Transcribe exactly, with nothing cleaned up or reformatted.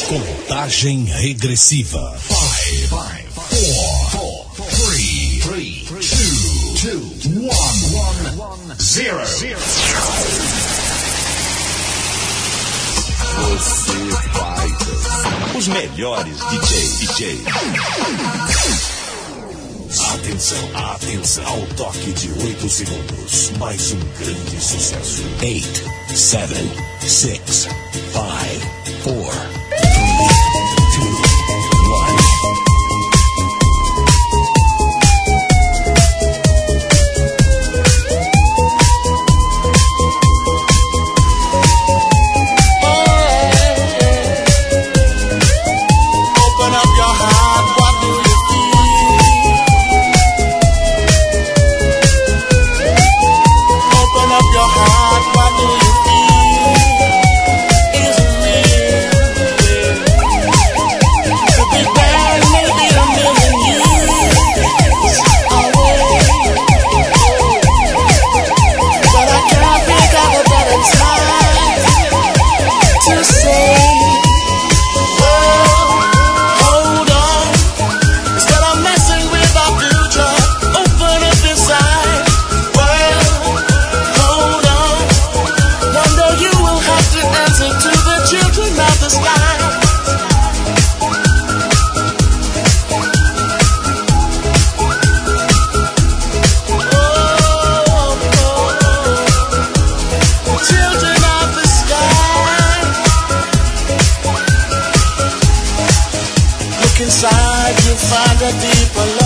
Contagem regressiva. Five, five, four, four, three, three, two, two, one, one, zero. Você vai dançar. Os melhores D Js. D Js. Atenção, atenção. Ao toque de oito segundos. Mais um grande sucesso. Eight, seven, six, five, four, three, two, one. Inside you find a deeper love.